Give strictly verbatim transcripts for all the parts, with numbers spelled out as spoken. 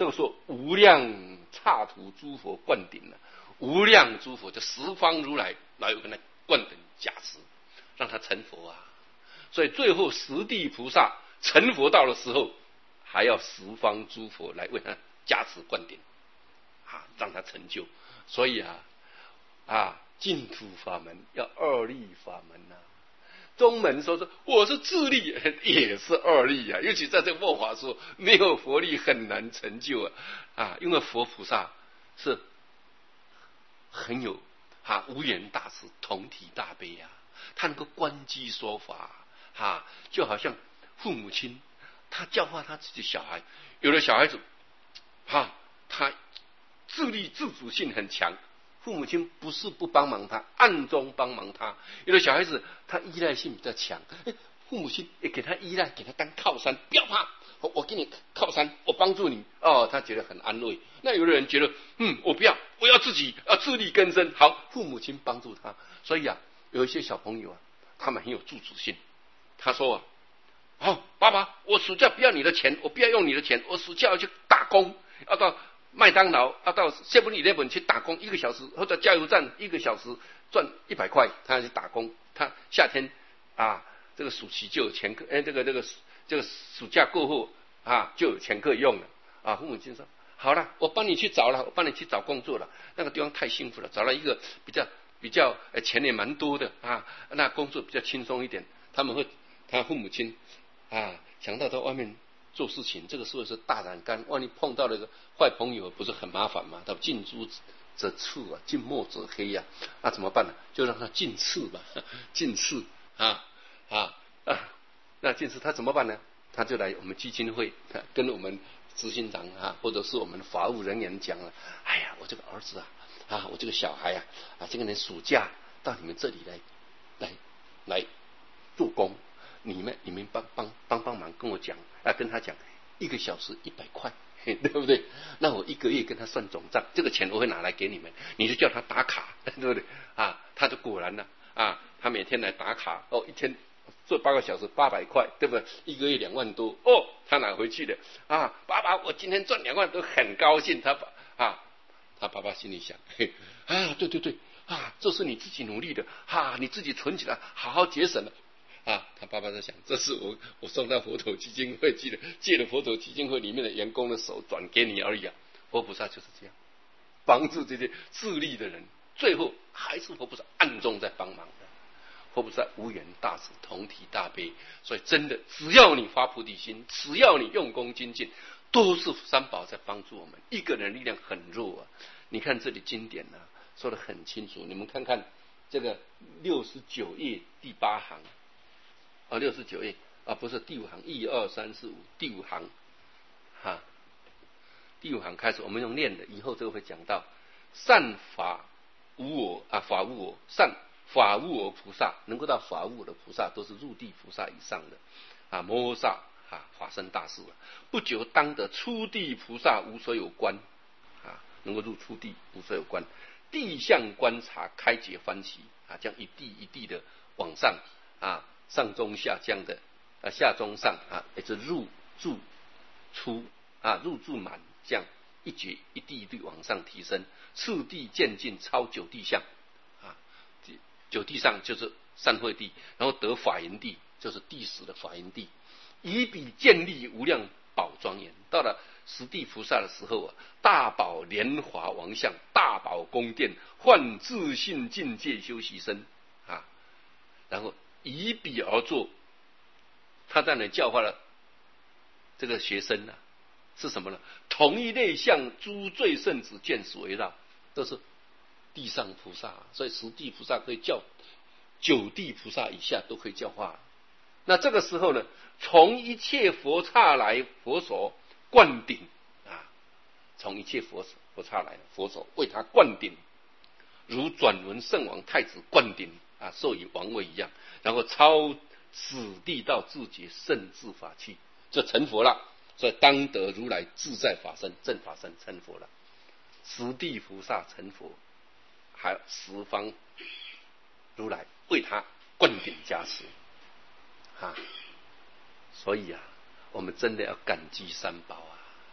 这个说无量刹土诸佛灌顶了，无量诸佛就十方如来来跟他灌顶加持，让他成佛啊。所以最后十地菩萨成佛道的时候，还要十方诸佛来为他加持灌顶啊，让他成就。所以啊啊，净土法门要二力法门呐、啊。宗门说说我是自力，也是二力啊。尤其在这个末法说，没有佛力很难成就啊啊！因为佛菩萨是很有啊无缘大慈，同体大悲啊，他能够观机说法啊，就好像父母亲他教化他自己小孩，有的小孩子啊，他自立自主性很强。父母亲不是不帮忙他，暗中帮忙他。有的小孩子他依赖性比较强，父母亲也给他依赖，给他当靠山，不要怕，我我给你靠山，我帮助你哦，他觉得很安慰。那有的人觉得，嗯，我不要，我要自己要自力更生。好，父母亲帮助他，所以啊，有一些小朋友啊，他们很有自主性。他说啊，好、哦，爸爸，我暑假不要你的钱，我不要用你的钱，我暑假要去打工，要到麦当劳要到 seven eleven 去打工一个小时，或者加油站一个小时赚一百块，他要去打工。他夏天啊，这个暑期就有钱课，哎，这个这个这个暑假过后啊，就有钱可以用了啊。父母亲说：“好了，我帮你去找了，我帮你去找工作了。那个地方太幸福了，找了一个比较比较呃钱也蛮多的啊，那工作比较轻松一点。他们会，他父母亲啊，想到在外面做事情，这个时候是大染缸，万一碰到了个坏朋友，不是很麻烦吗？他近朱者赤啊，近墨者黑呀、啊，那怎么办呢？就让他近视吧，近视啊啊啊！那近视他怎么办呢？他就来我们基金会，跟我们执行长啊，或者是我们法务人员讲了，哎呀，我这个儿子啊啊，我这个小孩啊啊，这个人暑假到你们这里来来来做工。你们你们帮帮帮帮忙，跟我讲啊，跟他讲，一个小时一百块，对不对？那我一个月跟他算总账，这个钱我会拿来给你们，你就叫他打卡，对不对？啊，他就果然了啊，他每天来打卡，哦，一天做八个小时八百块，对不对？一个月两万多，哦，他拿回去了啊，爸爸，我今天赚两万多，很高兴。他啊，他爸爸心里想，嘿啊，对对对啊，这是你自己努力的啊，你自己存起来，好好节省了。啊，他爸爸在想，这是我我送到佛陀基金会去的，借了佛陀基金会里面的员工的手转给你而已啊。佛菩萨就是这样，帮助这些自利的人，最后还是佛菩萨暗中在帮忙的。佛菩萨无缘大慈，同体大悲，所以真的，只要你发菩提心，只要你用功精进，都是三宝在帮助我们。一个人力量很弱啊，你看这里经典啊说得很清楚，你们看看这个六十九页第八行。啊，六十九页啊，不是第五行，一二三四五，第五行，哈、啊，第五行开始，我们用念的，以后这个会讲到善法无我啊，法无我，善法无我菩萨能够到法无我的菩萨，都是入地菩萨以上的啊，摩诃萨啊，法身大士啊，不久当得初地菩萨无所有观啊，能够入初地无所有观，地相观察开解欢喜啊，这样一地一地的往上啊。上中下降的啊，下中上啊，也是入住出啊，入住满，这样一节一地一地往上提升，次第渐进超九地相啊，九地上就是善慧地，然后得法云地，就是第十的法云地，以彼建立无量宝庄严。到了十地菩萨的时候啊，大宝莲华王相，大宝宫殿，换自信境界修习身啊，然后。以彼而作，他在那教化了这个学生呢、啊，是什么呢？同一类相诸罪圣子见识围绕，都是地上菩萨，所以十地菩萨可以教，九地菩萨以下都可以教化。那这个时候呢，从一切佛刹来佛所灌顶啊，从一切佛佛刹来佛所为他灌顶，如转轮圣王太子灌顶。啊，授予王位一样，然后超此地道自觉圣智法器，就成佛了。所以当得如来自在法身，正法身成佛了。十地菩萨成佛，还有十方如来为他灌顶加持啊！所以啊，我们真的要感激三宝啊！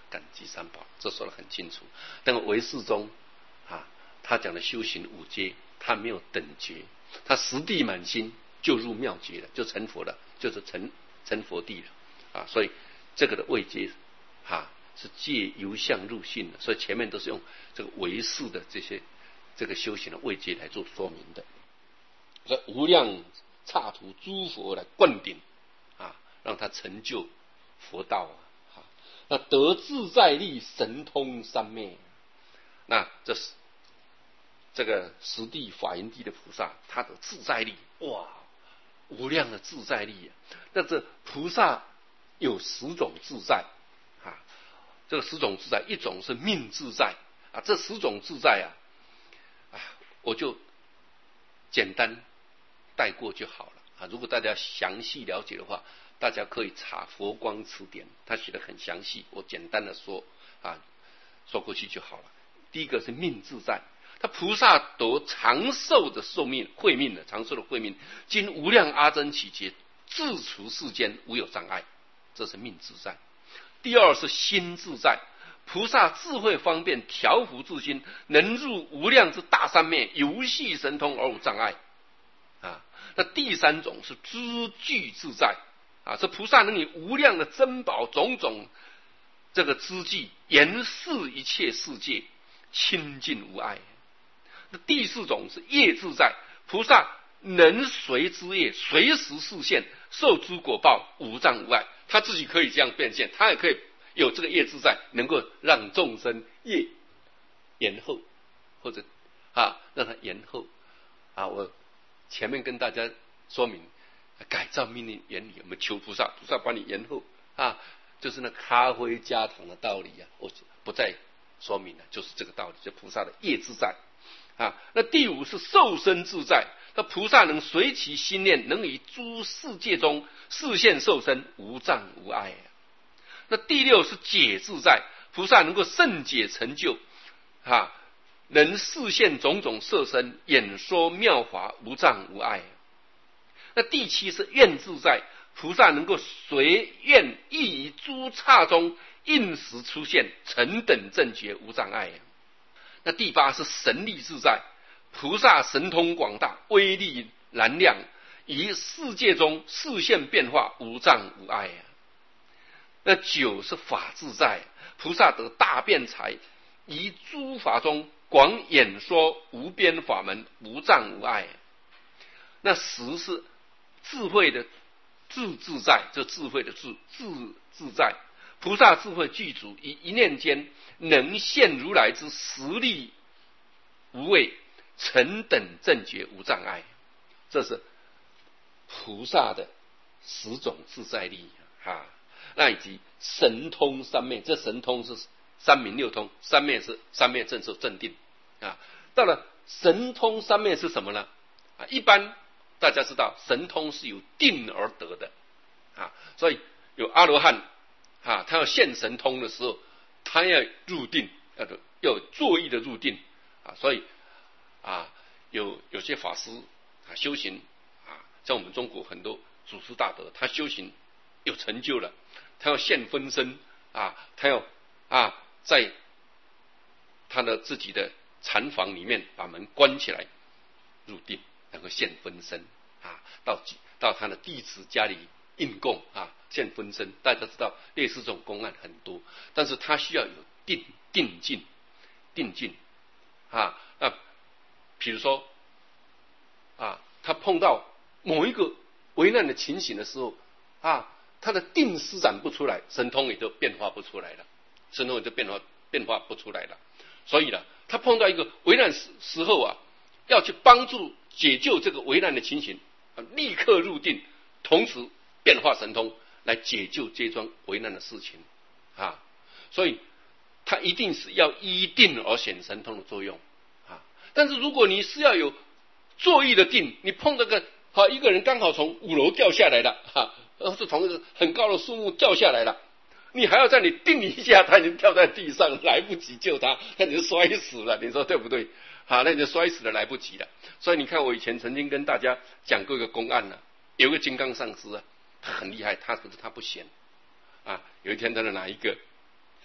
感激三宝，这说得很清楚。但唯识中啊，他讲的修行五阶，他没有等觉，他十地满心就入妙觉了，就成佛了，就是成成佛地了啊。所以这个的位阶啊，是借由相入性的，所以前面都是用这个唯识的这些这个修行的位阶来做说明的。所以无量刹土诸佛来灌顶啊，让他成就佛道啊。那得自在力神通三昧，那这是这个十地法云地的菩萨，他的自在力，哇，无量的自在力啊！那这菩萨有十种自在啊，这个十种自在，一种是命自在啊，这十种自在啊，啊，我就简单带过就好了啊。如果大家详细了解的话，大家可以查佛光词典，他写的很详细，我简单的说啊，说过去就好了。第一个是命自在，他菩萨得长寿的寿命，慧命的长寿的慧命，经无量阿僧祇劫，自除世间无有障碍，这是命自在。第二是心自在，菩萨智慧方便，调伏自心，能入无量之大三昧，游戏神通而无障碍啊。那第三种是知具自在啊，这菩萨能以无量的珍宝种种这个知具，严视一切世界，清净无碍。那第四种是业自在，菩萨能随之业，随时示现，受诸果报，无障无碍。他自己可以这样变现，他也可以有这个业自在，能够让众生业延后，或者啊让他延后啊。我前面跟大家说明改造命令原理，我们求菩萨，菩萨帮你延后啊，就是那咖啡加糖的道理啊，我不再说明了，就是这个道理，就菩萨的业自在啊。那第五是受身自在，那菩萨能随其心念，能以诸世界中示现受身，无障无碍啊。那第六是解自在，菩萨能够圣解成就啊，能示现种种色身，演说妙法，无障无碍。那第七是愿自在，菩萨能够随愿意于诸刹中应时出现，成等正觉，无障碍。那第八是神力自在，菩萨神通广大，威力难量，于世界中示现变化，无障无碍。那九是法自在，菩萨得大辩才，于诸法中广演说无边法门，无障无碍。那十是智慧的智自在，这智慧的智智自在，菩萨智慧具足，于一念间能现如来之实力无畏，成等正觉，无障碍。这是菩萨的十种自在力啊。那以及神通三昧，这神通是三明六通，三昧是三昧正受正定啊。到了神通三昧是什么呢？啊，一般大家知道神通是由定而得的啊，所以有阿罗汉啊，他要现神通的时候，他要入定，要要有作意的入定啊，所以啊，有有些法师啊修行啊，像我们中国很多祖师大德，他修行有成就了，他要现分身啊，他要啊在他的自己的禅房里面把门关起来入定，能够现分身啊，到到他的弟子家里应供啊，现分身。大家知道类似这种公案很多，但是他需要有定定境定境啊。那比如说啊，他碰到某一个危难的情形的时候啊，他的定施展不出来，神通也就变化不出来了，神通也就变化变化不出来了。所以呢，他碰到一个危难时时候啊，要去帮助解救这个危难的情形，啊、立刻入定，同时变化神通来解救这桩危难的事情啊。所以他一定是要依定而显神通的作用啊。但是如果你是要有作意的定，你碰到个好一个人刚好从五楼掉下来了哈。而是从一个很高的树木掉下来了，你还要在你定一下，他已经跳在地上，来不及救他，他已经摔死了，你说对不对？好，那你就摔死了，来不及了。所以你看，我以前曾经跟大家讲过一个公案呢、啊，有个金刚上师啊，他很厉害，他可是他不显啊。有一天，他就拿一个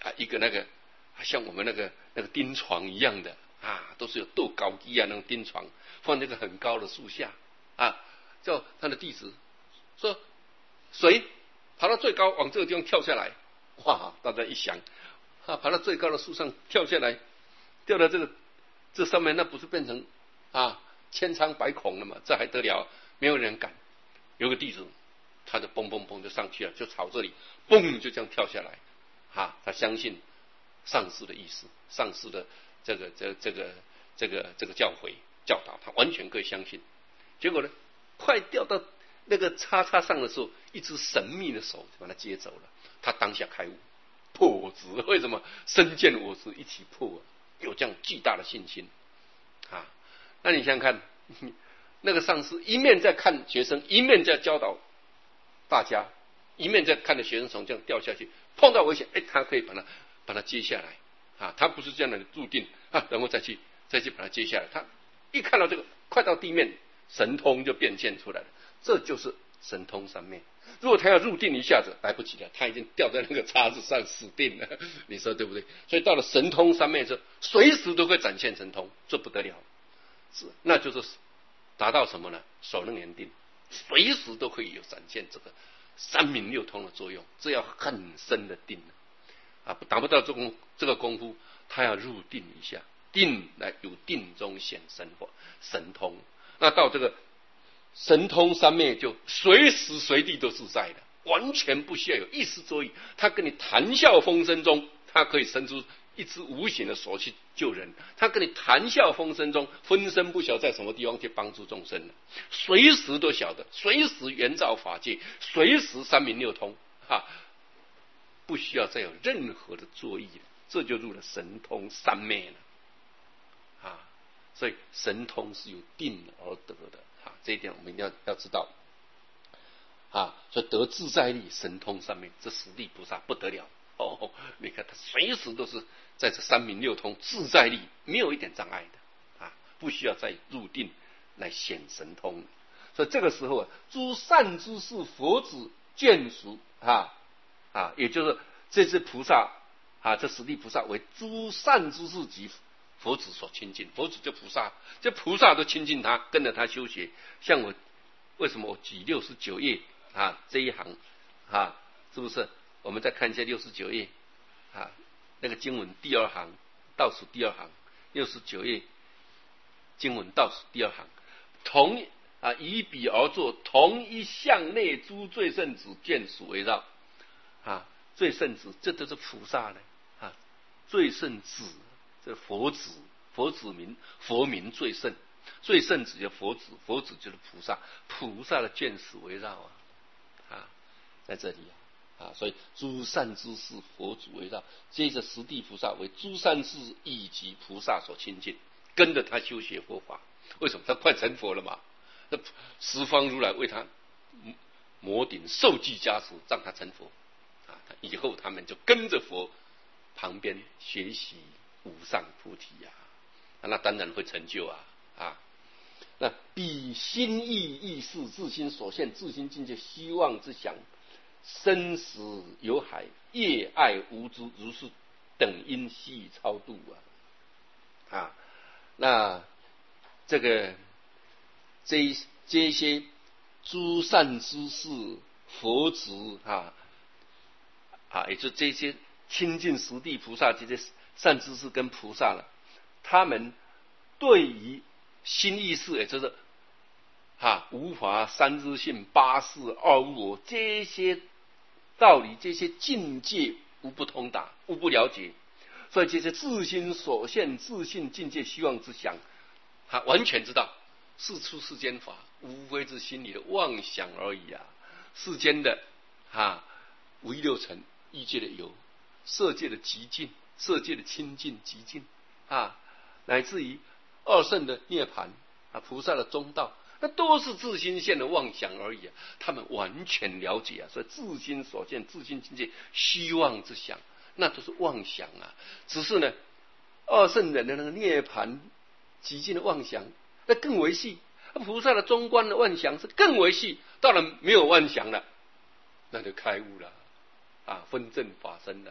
啊一个那个像我们那个那个钉床一样的啊，都是有斗高低啊那种钉床，放在一个很高的树下啊，叫他的弟子说谁爬到最高往这个地方跳下来，哇！大家一想啊，爬到最高的树上跳下来，掉到这个这上面，那不是变成啊千疮百孔了吗？这还得了？没有人敢。有个弟子，他就蹦蹦蹦就上去了，就朝这里蹦就这样跳下来，啊，他相信上师的意思，上师的这个这这个这个这个教诲教导，他完全可以相信。结果呢，快掉到那个叉叉上的时候，一只神秘的手就把他接走了。他当下开悟，破我执。为什么？身见我执一起破，有这样巨大的信心啊！那你想想看，那个上师一面在看学生，一面在教导大家，一面在看着学生从这样掉下去，碰到危险，哎，他可以把他把他接下来啊！他不是这样的入定啊，然后再去再去把他接下来。他一看到这个快到地面，神通就变现出来了。这就是神通三昧。如果他要入定一下子来不及了，他已经掉在那个叉子上死定了，你说对不对？所以到了神通三昧之后，随时都会展现神通，这不得了，是那就是达到什么呢？首楞严定，随时都可以有展现这个三明六通的作用，这要很深的定啊，达不到这种这个功夫，他要入定一下，定来由定中显神佛神通，那到这个神通三昧就随时随地都自在的，完全不需要有意识作意。他跟你谈笑风生中，他可以伸出一只无形的手去救人；他跟你谈笑风生中，分身不晓在什么地方去帮助众生，随时都晓得，随时圆照法界，随时三明六通啊，不需要再有任何的作意了，这就入了神通三昧了啊！所以神通是由定而得的。啊，这一点我们一定要要知道啊！所以得自在力、神通三昧，这十地菩萨不得了哦！你看他随时都是在这三明六通自在力，没有一点障碍的啊，不需要再入定来显神通。所以这个时候啊，诸善知识佛子眷属啊啊，也就是这些菩萨啊，这十地菩萨为诸善知识及佛子所亲近，佛子就菩萨，这菩萨都亲近他，跟着他修学。像我为什么我举六十九页啊这一行啊，是不是？我们再看一下六十九页啊，那个经文第二行倒数第二行，六十九页经文倒数第二行，同啊以彼而作，同一向内诸最胜子眷属围绕啊，最胜子这都是菩萨呢啊，最胜子。这佛子，佛子名，佛名最胜，最胜子就佛子，佛子就是菩萨，菩萨的眷属围绕啊，啊，在这里啊，啊，所以诸善知识佛祖围绕，接着十地菩萨为诸善知识以及菩萨所亲近，跟着他修学佛法。为什么？他快成佛了嘛？那十方如来为他摩顶受记加持，让他成佛啊，以后他们就跟着佛旁边学习无上菩提呀、啊，那当然会成就啊啊！那彼心意意识自心所现自心境界希望之想，生死有海，业爱无知，如是等因悉超度啊啊！那这个这这些诸善知识佛子啊啊，也就这些亲近十地菩萨这些善知识跟菩萨了，他们对于心意识，也就是啊无法三知性八事二无我这些道理，这些境界无不通达，无不了解，所以这些自心所现自性境界希望之想，他完全知道世出世间法无非是心里的妄想而已啊，世间的啊五欲六尘欲界的有，色界的极尽，色界的清净极尽啊，乃至于二圣的涅槃啊，菩萨的中道，那都是自心现的妄想而已啊，他们完全了解啊，所以自心所见自心境界希望之想，那都是妄想啊。只是呢，二圣人的那个涅槃极尽的妄想，那更为细；菩萨的中观的妄想是更为细，到了没有妄想了，那就开悟了。啊，分正法身了，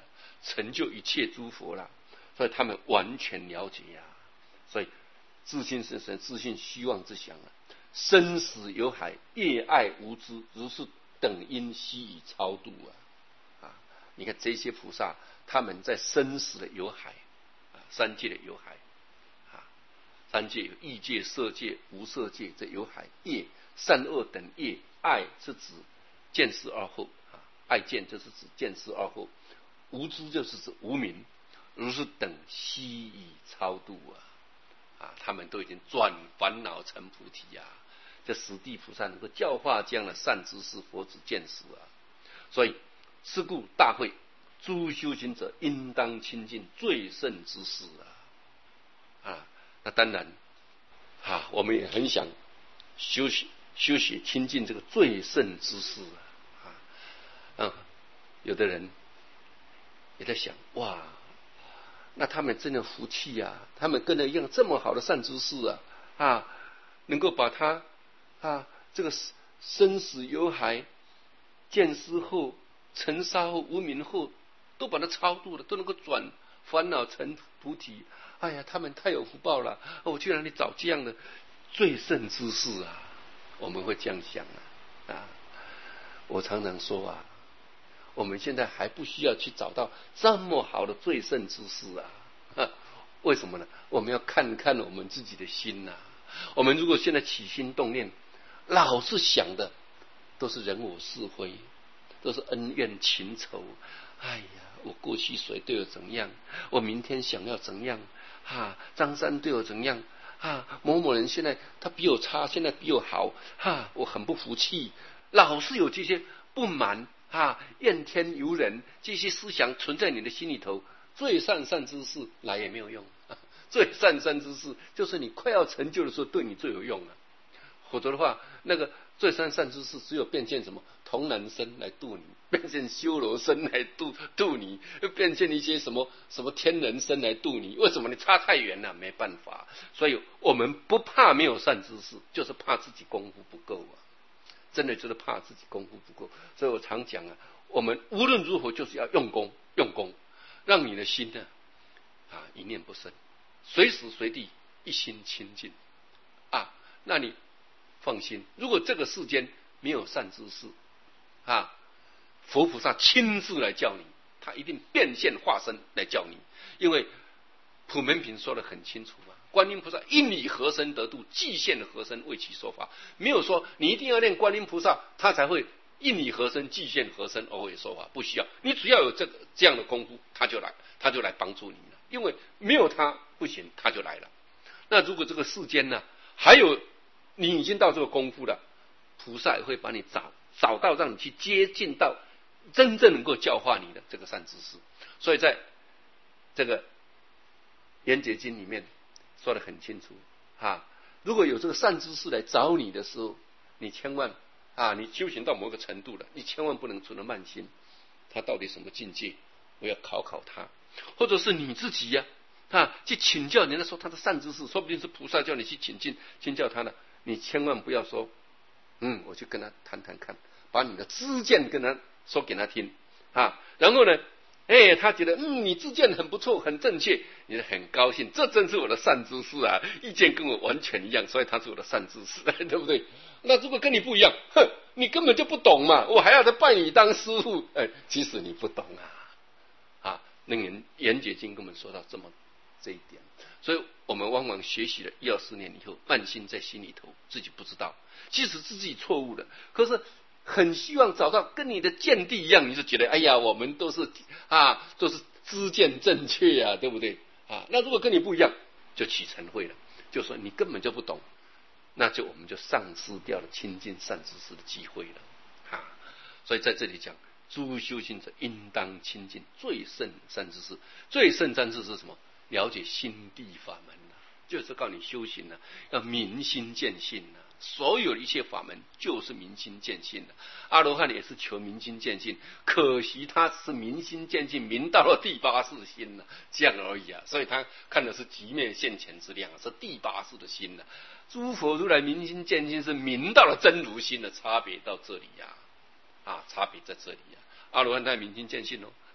成就一切诸佛了，所以他们完全了解呀、啊。所以自信是神，自信虚妄之想啊。生死有海，业爱无知，如是等因悉以超度啊！啊，你看这些菩萨，他们在生死的有海啊，三界的有海啊，三界有异界、色界、无色界，这有海业善恶等业，爱是指见思二后啊，爱见就是指见思二后，无知就是指无明，如是等悉以超度啊！啊，他们都已经转烦恼成菩提啊！这十地菩萨能够教化这样的善知识、佛子见识啊！所以，是故大会诸修行者应当亲近最胜之事啊！啊，那当然啊，我们也很想修习修习亲近这个最胜之事啊！啊，嗯，有的人也在想，哇，那他们真的福气啊！他们跟着一样这么好的善知识啊，啊，能够把他啊这个生死有海、见思后、尘沙后、无明后，都把它超度了，都能够转烦恼成菩提。哎呀，他们太有福报了！我去哪里找这样的最胜之事啊？我们会这样想啊！啊，我常常说啊，我们现在还不需要去找到这么好的最胜之事啊！啊，为什么呢？我们要看看我们自己的心呐、啊。我们如果现在起心动念，老是想的都是人我是非，都是恩怨情仇。哎呀，我过去谁对我怎样，我明天想要怎样啊？张三对我怎样啊？某某人现在他比我差，现在比我好啊，我很不服气，老是有这些不满啊，怨天尤人，这些思想存在你的心里头，最善善之事来也没有用。最善善之事就是你快要成就的时候对你最有用了，否则的话，那个最善善之事只有变现什么童男身来度你，变现修罗身来度度你，变现一些什么什么天人身来度你。为什么？你差太远了，没办法。所以我们不怕没有善知识，就是怕自己功夫不够啊！真的就是怕自己功夫不够。所以我常讲啊，我们无论如何就是要用功，用功，让你的心呢啊一念不生。随时随地一心清净啊，那你放心，如果这个世间没有善知识啊，佛菩萨亲自来教你，他一定变现化身来教你。因为普门品说得很清楚嘛，观音菩萨因以何身得度，即现何身为其说法，没有说你一定要念观音菩萨他才会因以何身即现何身而为说法，不需要，你只要有这个这样的功夫，他就来他就来帮助你了。因为没有他不行，他就来了。那如果这个世间呢，还有你已经到这个功夫了，菩萨也会把你找找到，让你去接近到真正能够教化你的这个善知识。所以在这个圆觉经里面说得很清楚啊，如果有这个善知识来找你的时候，你千万啊，你修行到某个程度了，你千万不能存了慢心，他到底什么境界，我要考考他。或者是你自己呀、啊，啊，去请教人家说他的善知识，说不定是菩萨叫你去请进请教他的，你千万不要说，嗯，我去跟他谈谈看，把你的知见跟他说给他听啊，然后呢，哎，他觉得嗯，你知见很不错，很正确，你很高兴，这真是我的善知识啊，意见跟我完全一样，所以他是我的善知识，对不对？那如果跟你不一样，哼，你根本就不懂嘛，我还要再拜你当师父，哎，其实你不懂啊。那个圆觉经跟我们说到这么这一点，所以我们往往学习了一二十年以后，慢心在心里头，自己不知道，即使是自己错误的，可是很希望找到跟你的见地一样，你就觉得哎呀，我们都是啊，都是知见正确啊，对不对啊？那如果跟你不一样，就起嗔恚了，就说你根本就不懂，那就我们就丧失掉了亲近善知识的机会了啊！所以在这里讲。诸修行者应当亲近最胜善知识，最胜善知识是什么？了解心地法门啊，就是告你修行啊，要明心见性啊。所有的一切法门就是明心见性的。阿罗汉也是求明心见性，可惜他是明心见性，明到了第八世心了、啊，这样而已啊。所以他看的是极灭现前之量，是第八世的心了、啊。诸佛如来明心见性是明到了真如心的差别到这里呀、啊。啊，差别在这里呀、啊！阿罗汉他明心见性哦，他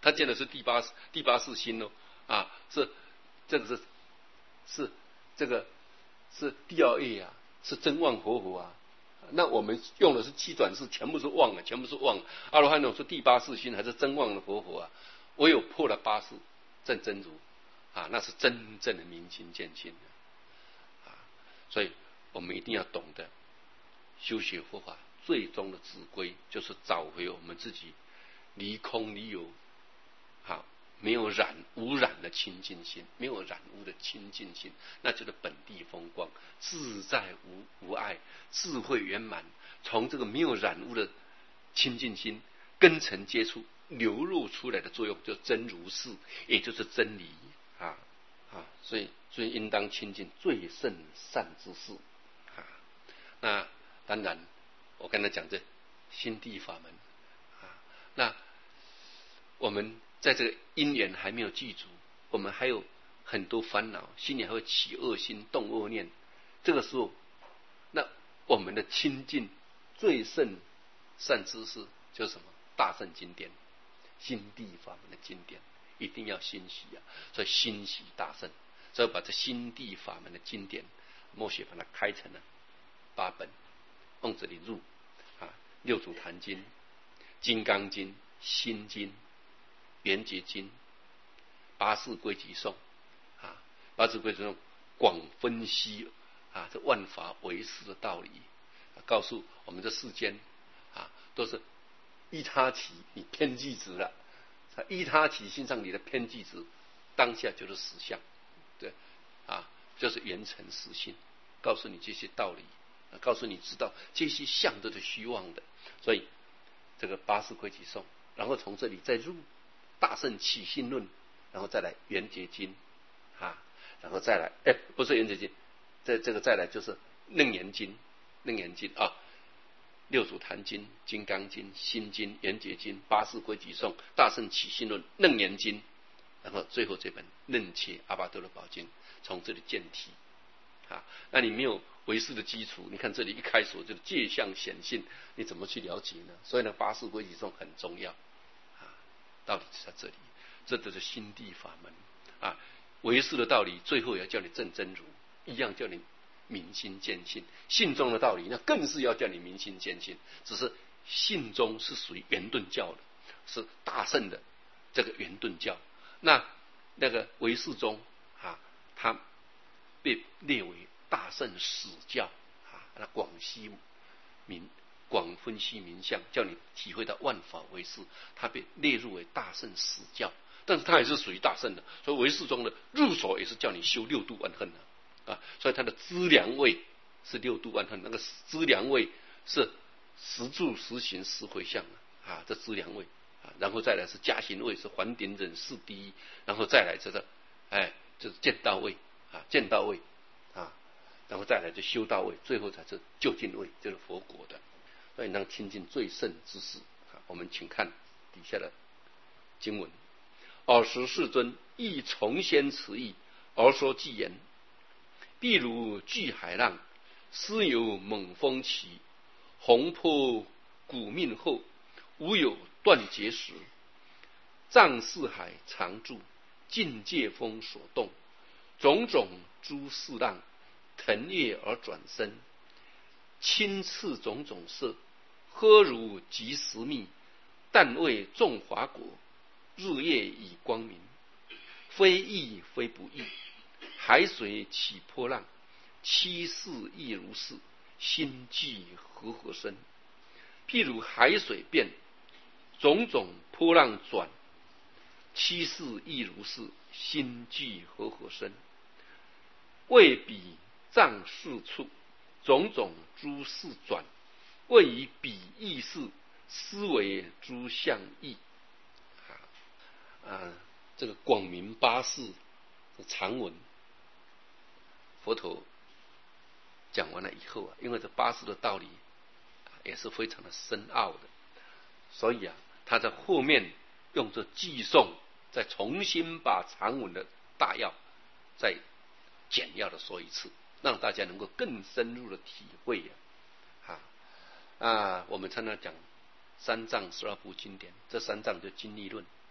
他见的是第八第八世心哦，啊，是这个是是这个是第二业啊，是真妄活佛啊。那我们用的是七转世，全部是妄啊，全部是妄。阿罗汉那种是第八世心，还是真妄的活佛啊？唯有破了八世正真如啊，那是真正的明心见性的啊。所以我们一定要懂得修学佛法，最终的指归就是找回我们自己离空离有，好，没有染污染的清净心，没有染污的清净心，那就是本地风光，自在无无碍，智慧圆满。从这个没有染污的清净心根尘接触流露出来的作用，就真如是，也就是真理啊啊！所以所以应当亲近最胜善之事啊。那当然，我刚才讲这心地法门啊，那我们在这个因缘还没有具足，我们还有很多烦恼，心里还会起恶心、动恶念。这个时候，那我们的亲近最胜善知识就是什么？大乘经典、心地法门的经典，一定要欣喜啊！所以欣喜大乘，所以把这心地法门的经典，默写把它开成了八本，往这里入啊，六祖坛经、金刚经、心经、圆觉经、八识归集颂啊，八识归集颂广分析啊，这万法唯识的道理，啊、告诉我们这世间啊，都是依他起你偏激值了，依他起心上你的偏激值，当下就是实相，对啊，就是圆成实性，告诉你这些道理，啊、告诉你知道这些相都是虚妄的，所以这个八识归集颂，然后从这里再入大乘起信论，然后再来圆觉经啊，然后再来哎，不是圆觉经，这这个再来就是楞严经，楞严经啊，六祖坛经、金刚经、心经、圆觉经、八识归集颂、大乘起信论、楞严经，然后最后这本楞伽阿跋多罗宝经，从这里见体啊。那你没有唯识的基础，你看这里一开始就是界相显性，你怎么去了解呢？所以呢，八识归集颂很重要啊，道理在这里，这都是心地法门啊。唯识的道理，最后也要叫你证真如，一样叫你明心见性。信中的道理，那更是要叫你明心见性。只是信中是属于圆顿教的，是大乘的这个圆顿教。那那个唯识中啊，它被列为大乘史教啊，那广析明广分析明相，叫你体会到万法唯识，它被列入为大乘史教。但是它也是属于大乘的，所以唯识中的入手也是叫你修六度万恨的啊，所以它的资粮位是六度万恨，那个资粮位是十住十行十回向啊，这资粮位啊，然后再来是加行位，是还顶忍四第一，然后再来这个哎就是见到位啊，见到位啊，然后再来就修到位，最后才是究竟位，就是佛果的。所以当亲近最胜之事啊，我们请看底下的经文。尔时世尊亦重宣此意，而说偈言：譬如巨海浪，斯有猛风起，洪波古命后，无有断绝时。藏四海常住，境界风所动，种种诸事浪，腾跃而转身，亲次种种色，呵如即时密，但为众华果，日夜以光明，非易非不易。海水起波浪，七事亦如是，心悸和合身。譬如海水变，种种波浪转，七事亦如是，心悸和合身。为彼藏事处，种种诸事转，为以彼意事，思维诸相异。啊，这个广明八识的长文，佛陀讲完了以后啊，因为这八识的道理、啊、也是非常的深奥的，所以啊，他在后面用这偈颂，再重新把长文的大要再简要的说一次，让大家能够更深入的体会呀、啊。啊，我们常常讲三藏十二部经典，这三藏就经义论。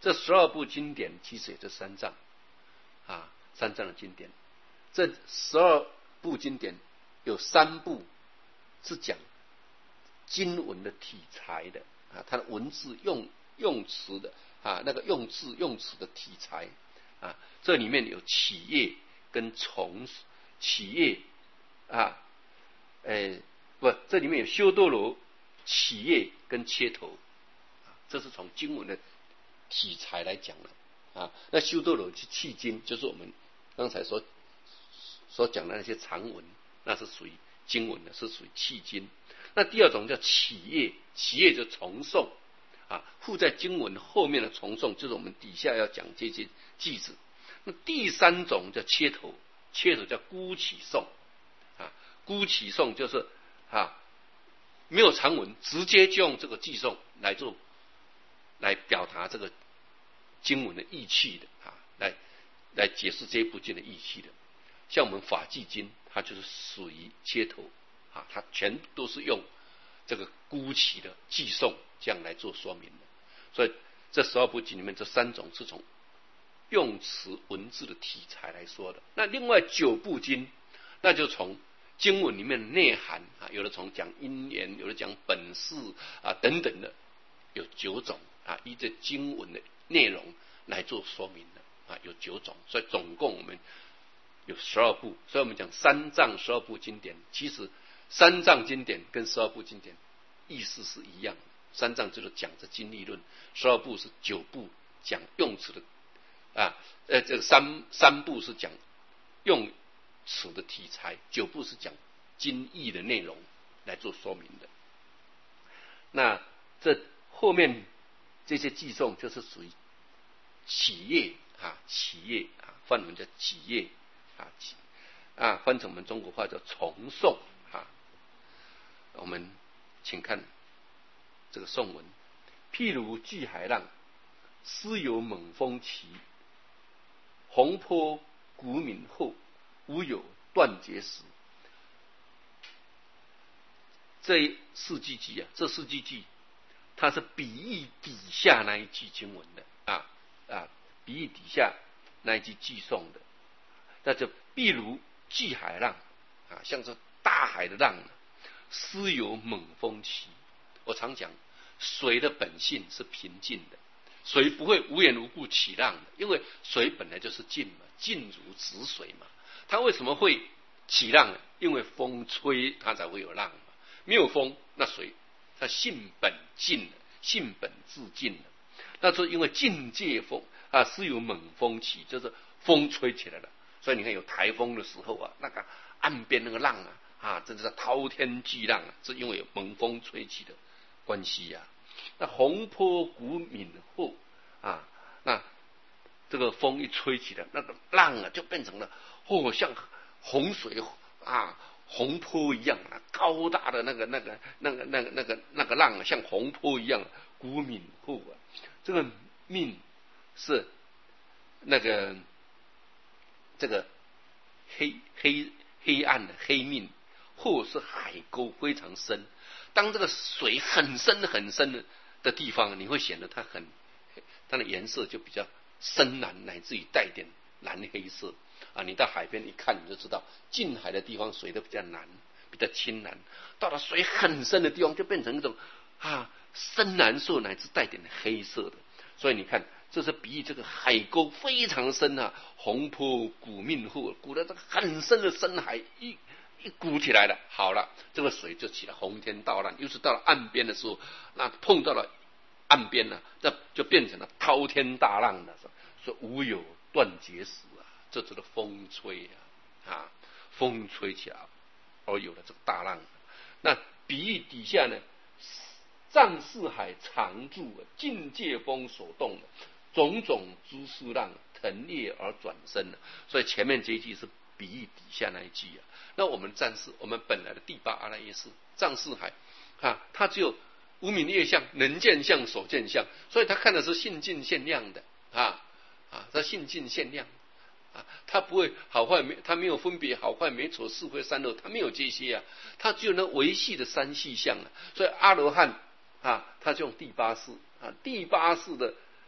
这十二部经典其实也是三藏啊，三藏的经典。这十二部经典有三部是讲经文的体裁的啊，它的文字用用词的啊，那个用字用词的体裁啊，这里面有起业跟从起业啊，呃，不，这里面有修多罗、起业跟切头，这是从经文的体裁来讲的啊。那修多罗去契经，就是我们刚才所所讲的那些长文，那是属于经文的，是属于契经。那第二种叫起业，起业就重诵啊，附在经文后面的重诵，就是我们底下要讲这些句子。那第三种叫切头，切头叫孤起诵啊，孤起诵就是啊没有长文，直接就用这个句诵来做，来表达这个经文的意气的啊，来来解释这部经的意气的。像我们法纪经，它就是属于切头啊，它全都是用这个孤起的句诵这样来做说明的。所以这十二部经里面，这三种是从用词文字的体裁来说的。那另外九部经，那就从经文里面的内涵啊，有的从讲因缘，有的讲本事啊等等的，有九种啊，依着经文的内容来做说明的啊，有九种。所以总共我们有十二部，所以我们讲三藏十二部经典，其实三藏经典跟十二部经典意思是一样的。三藏就是讲着经历论，十二部是九部讲用词的啊，呃，这个三三部是讲用词的题材，九部是讲经义的内容来做说明的。那这后面这些记诵就是属于起业啊，起业啊，梵文叫起业啊，起啊，翻成我们中国话叫重诵啊。我们请看这个颂文：譬如巨海浪，斯有猛风起；洪波谷敏后，无有断绝时。这四句句啊，这四句句，它是比喻底下那一句经文的啊啊，比喻底下那一句句诵的。那就譬如巨海浪啊，像是大海的浪，斯有猛风起。我常讲，水的本性是平静的，水不会无缘无故起浪的，因为水本来就是静嘛，静如止水嘛。它为什么会起浪呢？因为风吹它才会有浪嘛。没有风，那水它性本静的，性本自静的。那是因为境界风啊，是有猛风起，就是风吹起来了。所以你看有台风的时候啊，那个岸边那个浪啊啊，真的是滔天巨浪啊，是因为有猛风吹起的关系呀、啊。那洪波谷敏后啊，那这个风一吹起来，那个浪啊就变成了哦，像洪水啊、洪波一样啊，高大的那个、那个、那个、那个、那个、那个浪啊，像洪波一样，谷敏后啊，这个敏是那个这个黑黑黑暗的黑命，或是海沟非常深。当这个水很深很深的的地方，你会显得它很，它的颜色就比较深蓝，乃至于带点蓝黑色啊。你到海边一看，你就知道近海的地方水都比较蓝，比较清蓝。到了水很深的地方，就变成一种啊深蓝色乃至带点黑色的。所以你看，这是比喻这个海沟非常深啊，洪波谷敏后，鼓的这个很深的深海一。一鼓起来了，好了，这个水就起了洪天大浪。又是到了岸边的时候，那碰到了岸边呢，这就变成了滔天大浪了。说无有断绝时啊，这就是风吹啊啊，风吹起来而有了这个大浪。那比喻底下呢，藏四海常住，境界风所动的种种诸事浪腾裂而转生的。所以前面这一句是比喻底下那一句啊。那我们暂时，我们本来的第八阿赖耶识藏四海啊，它只有无明业相、能见相、所见相，所以他看的是性净限量的啊啊，它性净限量啊，他不会好坏没，他没有分别好坏美丑是非善恶，他没有这些啊，他只有那维系的三细相啊。所以阿罗汉啊，他就用第八识啊，第八识的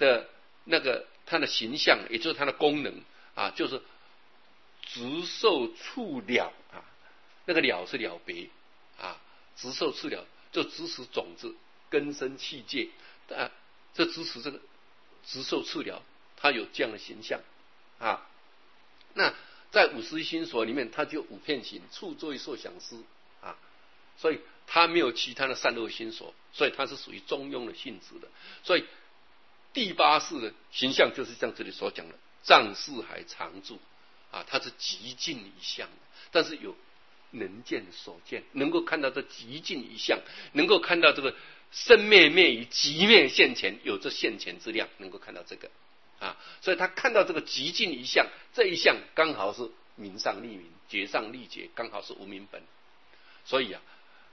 的那个它的形象，也就是它的功能啊，就是直受触了啊，那个了是了别啊，直受触了就支持种子根生器界啊，这支持这个直受触了，它有这样的形象啊。那在五十一心所里面，它就五片形，触作意受想思啊，所以它没有其他的善恶心所，所以它是属于中庸的性质的。所以第八识的形象就是像这里所讲的藏识海常住啊，它是极尽一相的，但是有能见所见，能够看到这极尽一相，能够看到这个生灭灭于极灭现前，有这现前之量，能够看到这个啊，所以他看到这个极尽一相，这一相刚好是明上立明，觉上立觉，刚好是无明本。所以啊，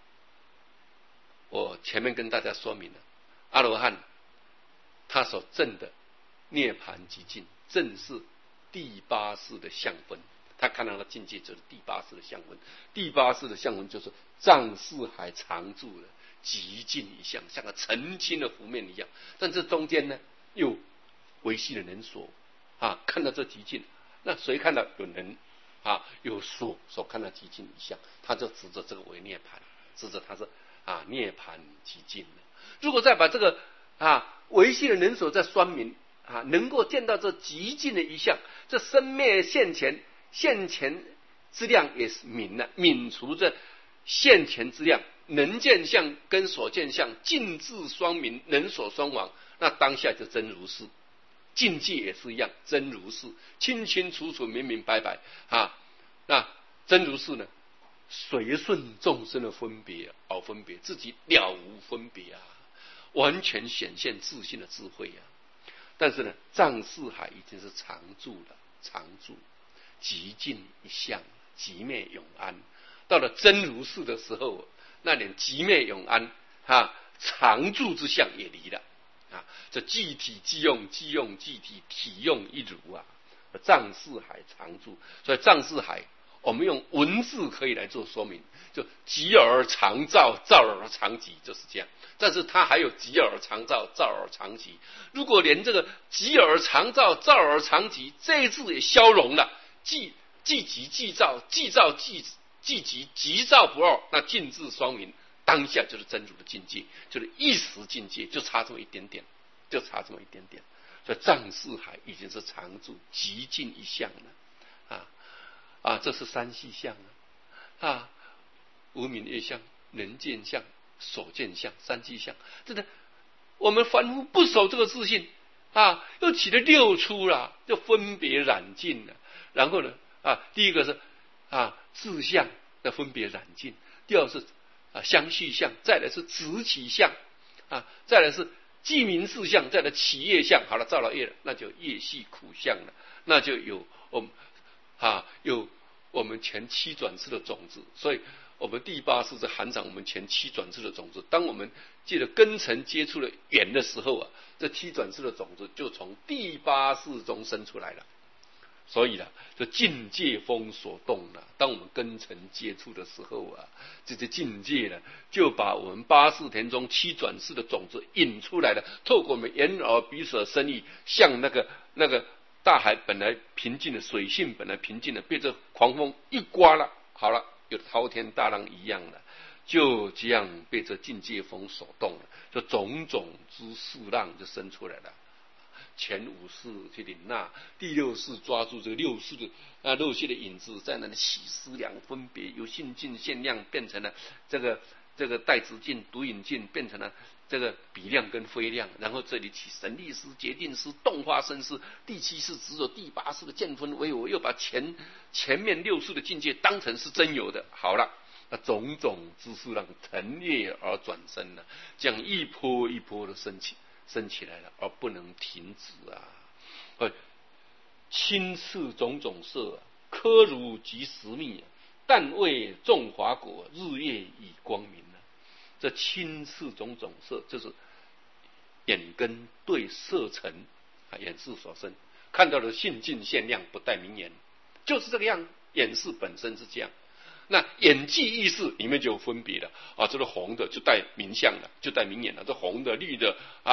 我前面跟大家说明了，阿罗汉他所证的涅槃极尽，正是第八识的相分。他看到的境界就是第八识的相分，第八识的相分就是藏识海常住的极尽一相，像个澄清的湖面一样。但这中间呢，又维系的能所啊，看到这极尽，那谁看到有能啊，有所所看到极尽一相，他就指着这个为涅槃，指着他是啊涅槃极尽的。如果再把这个啊维系的能所再说明啊，能够见到这极尽的一相，这生灭现前。现前之量也是泯了，泯除这现前之量，能见相跟所见相尽至双明，能所双亡，那当下就真如是。境界也是一样，真如是，清清楚楚、明明白白啊。那真如是呢，随顺众生的分别而分别，自己了无分别啊，完全显现自信的智慧啊。但是呢，藏识海已经是常住了，常住。极尽一相，极灭永安。到了真如是的时候，那连极灭永安啊常住之相也离了啊。这即体即用，即用即体，体用一如啊。藏识海常住，所以藏识海我们用文字可以来做说明，就极而常照，照而常极，就是这样。但是它还有极而常照，照而常极。如果连这个极而常照，照而常极这一字也消融了，即即极即照，即照即即极，极照不二，那尽至双明，当下就是真如的境界，就是一时境界，就差这么一点点，就差这么一点点。所以藏识海已经是常住极尽一相了啊啊，这是三细相啊啊，无明业相、能见相、所见相，三细相。真的，我们凡夫不守这个自信啊，又起了六出了，就分别染尽了。然后呢啊，第一个是啊自相的分别染尽，第二是啊相续相，再来是直起相啊，再来是记名事相，再来起业相。好了，造了业了，那就业系苦相了，那就有我们啊有我们前七转世的种子。所以我们第八识是含藏我们前七转世的种子。当我们借着根尘接触了缘的时候啊，这七转世的种子就从第八识中生出来了。所以呢，这境界风所动了。当我们根尘接触的时候啊，这些境界呢，就把我们八识田中七转世的种子引出来了。透过我们眼耳鼻舌身意，像那个那个大海本来平静的，水性本来平静的，被这狂风一刮了，好了，有滔天大浪一样了，就这样被这境界风所动了，就种种之势浪就生出来了。前五识去领纳，第六识抓住这个六识的啊肉系的影子，在那里起思量分别，由性境限量变成了这个这个带直境、独影境，变成了这个比量跟非量。然后这里起神力识、决定识、动化生识，第七识只有第八识的见分为我，又把前前面六识的境界当成是真有的。好了，那种种之事让腾跃而转生了，这样一波一波的升起。升起来了，而不能停止啊！呃，亲视种种色、啊，科如即实密、啊，但为众华果，日夜以光明啊！这亲视种种色，就是眼根对色尘啊，眼识所生，看到的性境限量，不带名言，就是这个样。眼识本身是这样。那眼际意识里面就有分别了啊，这个红的就带名相了，就带名眼了，这红的、绿的啊、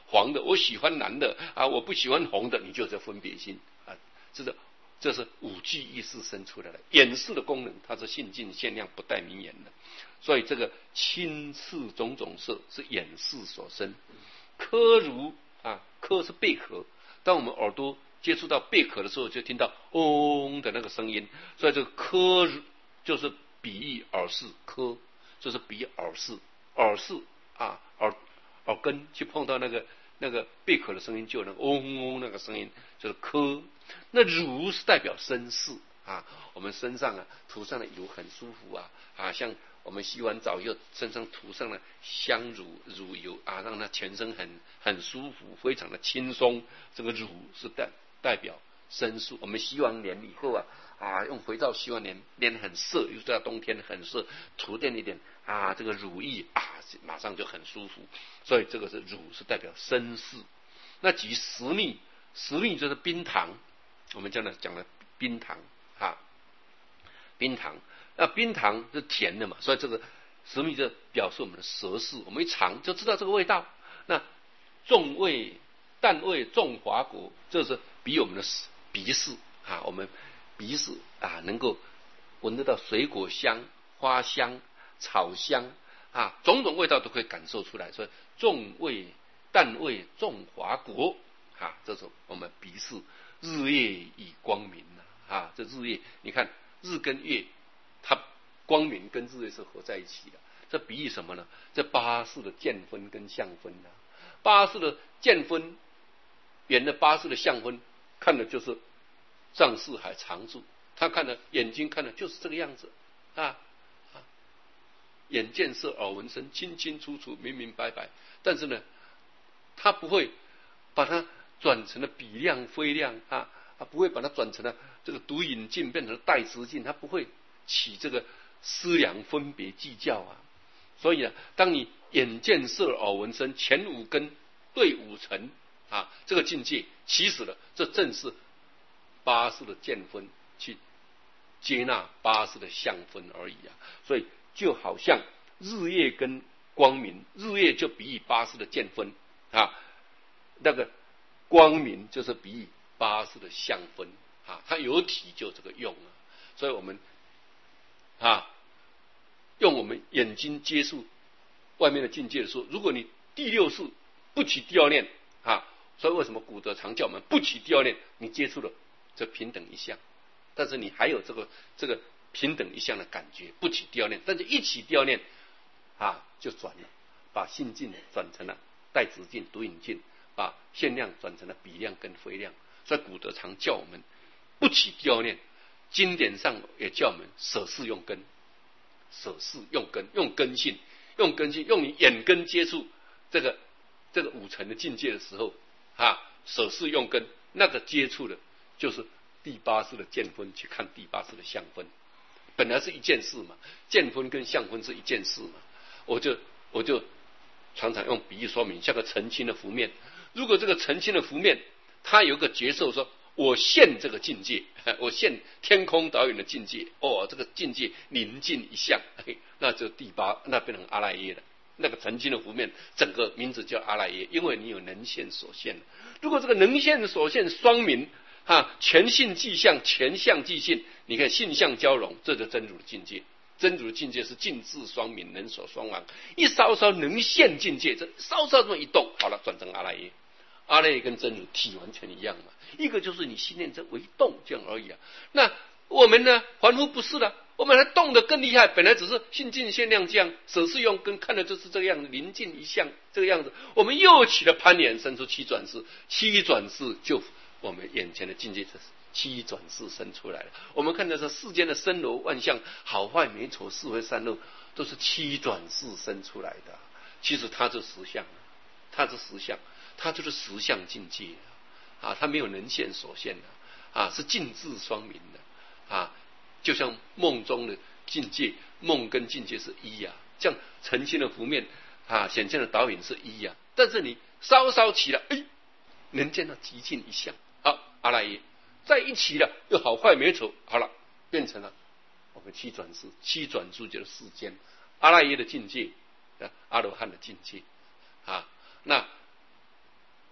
黄的，我喜欢蓝的啊，我不喜欢红的，你就这分别心啊，这是这是五具意识生出来的眼识的功能，它是性尽限量不带名言的。所以这个亲视种种色是眼识所生。科如啊，科是贝壳，当我们耳朵接触到贝壳的时候，就听到嗡的那个声音，所以这个科就是比喻耳识，科就是比喻耳识，耳识啊耳耳根去碰到那个那个贝壳的声音，就有那个嗡嗡那个声音，就是科。那如是代表身识啊，我们身上啊涂上的油很舒服啊啊，像我们洗完澡以后身上涂上了香乳乳油啊，让它全身很很舒服，非常的轻松。这个乳是代代表身识。我们洗完脸以后啊啊，用肥皂洗完脸，脸很涩，又在冬天很涩，涂点一点啊，这个乳液啊，马上就很舒服。所以这个是乳是代表身识。那及食蜜，食蜜就是冰糖，我们讲的讲的冰糖啊，冰糖。那冰糖是甜的嘛，所以这个食蜜就表示我们的舌识，我们一尝就知道这个味道。那重味、淡味、重华果，这是比我们的鼻识啊，我们鼻识啊能够闻得到水果香、花香、草香啊，种种味道都可以感受出来。所以重味、淡味、重华果啊，这是我们鼻识。日月以光明啊，这日月你看日跟月。它光明跟日月是合在一起的，这比喻什么呢？这八识的见分跟相分啊，八识的见分，眼的八识的相分，看的就是上识海常住，他看的眼睛看的就是这个样子啊啊，眼见色，耳闻声，清清楚楚，明明白白。但是呢，他不会把它转成了比量、非量啊，他不会把它转成了这个独引镜变成了带直镜，他不会起这个思量分别计较啊。所以呢，当你眼见色耳闻声前五根对五尘啊，这个境界起始了，这正是八识的见分去接纳八识的相分而已啊。所以就好像日月跟光明，日月就比喻八识的见分啊，那个光明就是比喻八识的相分啊，它有体就这个用啊。所以我们啊，用我们眼睛接触外面的境界的时候，如果你第六识不起第二念啊，所以为什么古德常叫我们不起第二念？你接触了这平等一项，但是你还有这个这个平等一项的感觉，不起第二念，但是一起第二念啊，就转了，把性境转成了带直境、独引境，把限量转成了比量跟非量。所以古德常叫我们不起第二念。经典上也叫我们舍识用根，舍识用根，用根性，用根性，用你眼根接触这个这个五尘的境界的时候啊，舍识用根，那个接触的就是第八识的见分，去看第八识的相分，本来是一件事嘛，见分跟相分是一件事嘛。我就我就常常用比喻说明，像个澄清的湖面，如果这个澄清的湖面，它有个觉受说。我现这个境界，我现天空导引的境界，哦，这个境界宁静一向，那就第八，那变成阿赖耶了。那个澄清的湖面，整个名字叫阿赖耶，因为你有能现所现。如果这个能现所现双明啊，全性即相，全相即性，你看性相交融，这就真如的境界。真如的境界是尽智双明，能所双亡。一稍稍能现境界，这稍稍这么一动，好了，转成阿赖耶。阿赖耶跟真如体完全一样嘛，一个就是你心念这为动这样而已啊。那我们呢，凡夫不是的，我们还动得更厉害。本来只是性尽限量这样，舍识用根，看的就是这个样子，临近一向这个样子。我们又起了攀缘，生出七转世，七转世就我们眼前的境界，这七转世生出来了。我们看到这世间的森罗万象，好坏美丑是非善恶，都是七转世生出来的。其实它是实相，它是实相。它就是实相境界啊，它没有能现所现的啊，是尽智双明的啊，就像梦中的境界，梦跟境界是一呀、啊，像澄清的湖面啊，显现的导引是一呀、啊，但是你稍稍起了，哎，能见到极尽一相，好，阿赖耶，在一起了，又好坏美丑，好了，变成了我们七转世，七转世就是世间阿赖耶的境界，阿罗汉的境界啊，那。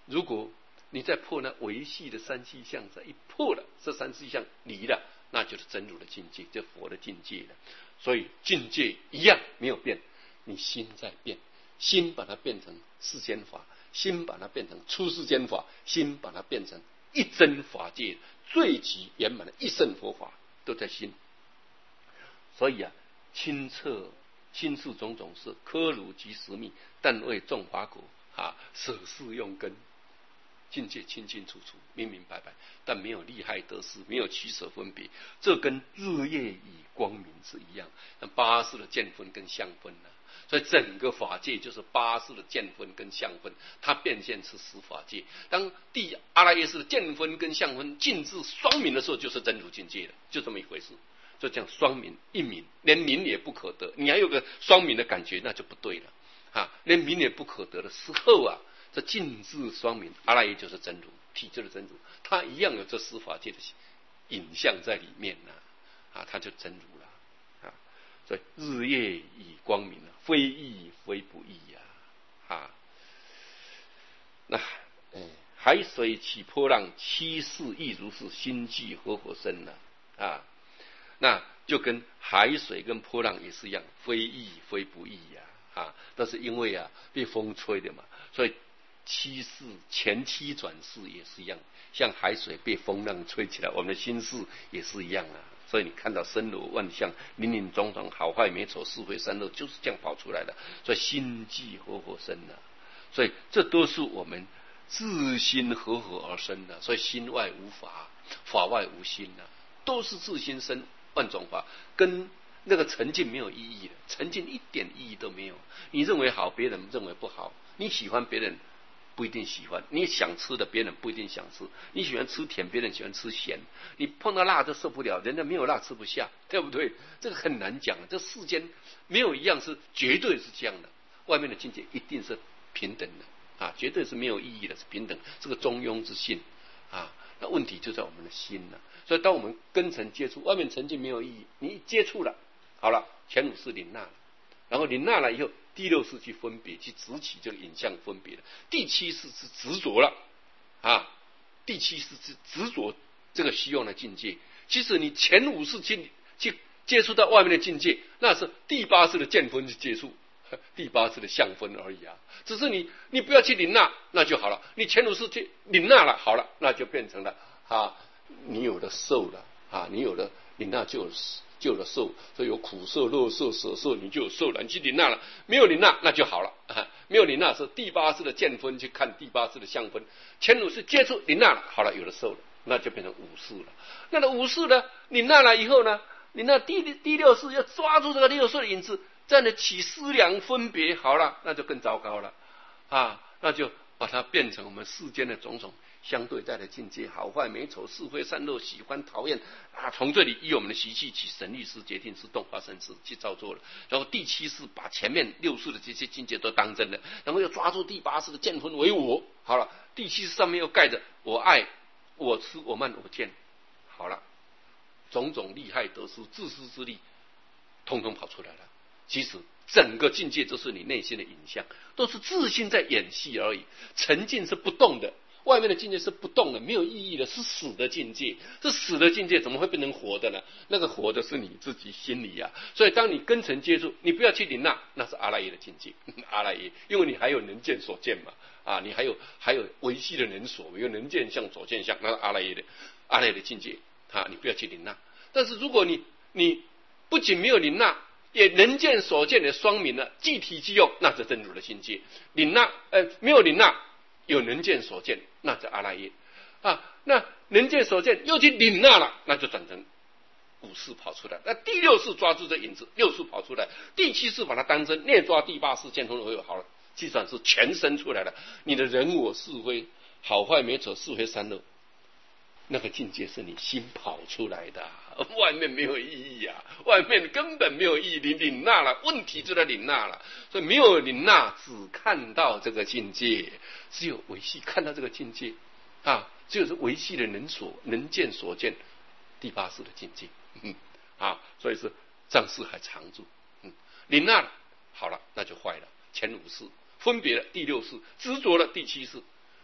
如果你再破那维系的三细相，再一破了，这三细相离了，那就是真如的境界，就佛的境界了。所以境界一样没有变，你心在变，心把它变成世间法，心把它变成出世间法，心把它变成一真法界最极圆满的一圣佛法，都在心。所以啊，清澈心事种种事，科如及实密，但为众法果啊，舍事用根。境界清清楚楚、明明白白，但没有利害得失，没有取舍分别，这跟日夜以光明是一样。像八识的见分跟相分啊，所以整个法界就是八识的见分跟相分，它变现是十法界。当第阿赖耶识的见分跟相分尽至双明的时候，就是真如境界了，就这么一回事。就这样双明一明，连明也不可得，你还有个双明的感觉，那就不对了啊！连明也不可得的时候啊，这尽至双明，阿赖耶就是真如，体就是真如，它一样有这十法界的影像在里面呢、啊，啊，它就真如了啊。所以日夜以光明啊，非易非不易呀、啊，啊。那哎，海水起波浪，七事亦如是，心际合合生了啊。那就跟海水跟波浪也是一样，非易非不易呀、啊，啊，那是因为啊被风吹的嘛，所以七事前七转世也是一样，像海水被风浪吹起来，我们的心事也是一样啊。所以你看到森罗万象、林林总总、好坏美丑、是非善恶，就是这样跑出来的。所以心际合合生的、啊，所以这都是我们自心合合而生的。所以心外无法，法外无心啊，都是自心生。万种法跟那个沉浸没有意义的，沉浸一点意义都没有。你认为好，别人认为不好；你喜欢，别人不一定喜欢；你想吃的，别人不一定想吃；你喜欢吃甜，别人喜欢吃咸。你碰到辣就受不了，人家没有辣吃不下，对不对？这个很难讲。这世间没有一样是绝对是这样的，外面的境界一定是平等的啊，绝对是没有意义的，是平等，是个中庸之性啊。那问题就在我们的心了、啊。所以当我们根尘接触，外面沉浸没有意义，你一接触了，好了，前五识领纳了，然后领纳了以后，第六识去分别，去执起这个影像分别了，第七识是执着了啊，第七识是执着这个希望的境界。其实你前五识去去接触到外面的境界，那是第八识的见分去接触第八识的相分而已啊。只是你你不要去领纳，那就好了。你前五识去领纳了，好了，那就变成了啊。你有了受了啊，你有了领纳就有就有了受，所以有苦受、乐受、舍受，你就有受了。你去领纳了，没有领纳那就好了啊。没有领纳是第八识的见分去看第八识的相分，前五识接触领纳了，好了，有了受了，那就变成五识了。那个五识呢，领纳了以后呢，领纳第第六识要抓住这个六识的影子，这样的起思量分别，好了，那就更糟糕了啊，那就把它变成我们世间的种种相对待的境界，好坏美丑是非善恶，喜欢讨厌啊，从这里依我们的习气起神律师、决定师、动化生师去造作了。然后第七识把前面六识的这些境界都当真了，然后又抓住第八识的见分为我，好了，第七识上面又盖着我爱、我痴、我慢、我见，好了，种种利害得失、自私自利，通通跑出来了。其实整个境界就是你内心的影像，都是自信在演戏而已，沉浸是不动的。外面的境界是不动的，没有意义的，是死的境界。是死的境界怎么会变成活的呢？那个活的是你自己心里呀、啊。所以当你跟尘接触，你不要去领纳，那是阿赖耶的境界。阿赖耶，因为你还有能见所见嘛，啊，你还有还有维系的能所，有能见相、所见相，那是阿赖耶的阿赖耶的境界啊，你不要去领纳。但是如果你你不仅没有领纳，也能见所见的双明了，即体即用，那是真如的境界。领纳呃没有领纳。有能见所见，那叫阿赖耶啊。那能见所见又去领纳了，那就转成五识跑出来。那第六识抓住这影子，六识跑出来，第七识把它当真，内抓第八识见通为好了，计算是全生出来了。你的人我是非、好坏美丑、是非善恶，那个境界是你心跑出来的，外面没有意义啊，外面根本没有意义。你领纳了，问题就在领纳了，所以没有领纳，只看到这个境界，只有维系看到这个境界啊，只有是维系的能所能见所见第八识的境界，嗯啊，所以是藏识还常住，嗯，领纳了，好了，那就坏了，前五识分别了第六识，执着了第七识。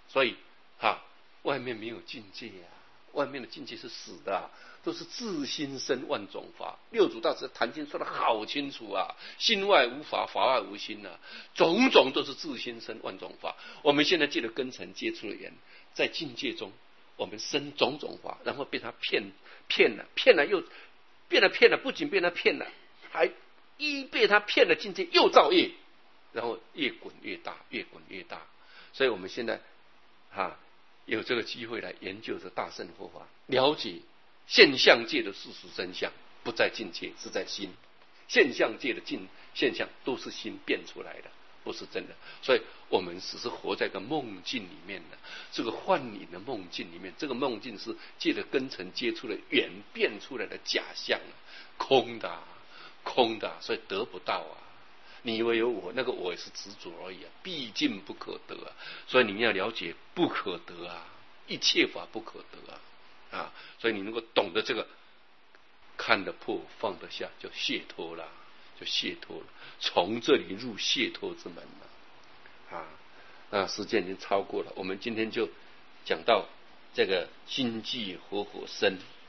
所以哈，外面没有境界啊，外面的境界是死的啊，都是自心生万种法。六祖大师《坛经》说的好清楚啊，心外无法，法外无心啊，种种都是自心生万种法。我们现在借着根尘接触了缘，在境界中我们生种种法，然后被他骗骗了，骗了又变了骗了，不仅被他骗了，还一被他骗了境界又造业，然后越滚越大，越滚越大。所以我们现在啊有这个机会来研究这大乘佛法，了解现象界的事实真相，不在境界，是在心。现象界的境现象都是心变出来的，不是真的。所以我们只是活在一个梦境里面的，这个幻影的梦境里面，这个梦境是借着根尘接触的缘变出来的假象啊，空的啊，空的啊，所以得不到啊。你以为有我，那个我也是执着而已啊，毕竟不可得啊。所以你要了解不可得啊，一切法不可得啊啊！所以你能够懂得这个，看得破放得下，就解脱了，就解脱了，从这里入解脱之门了啊！那时间已经超过了，我们今天就讲到这个心际活火生。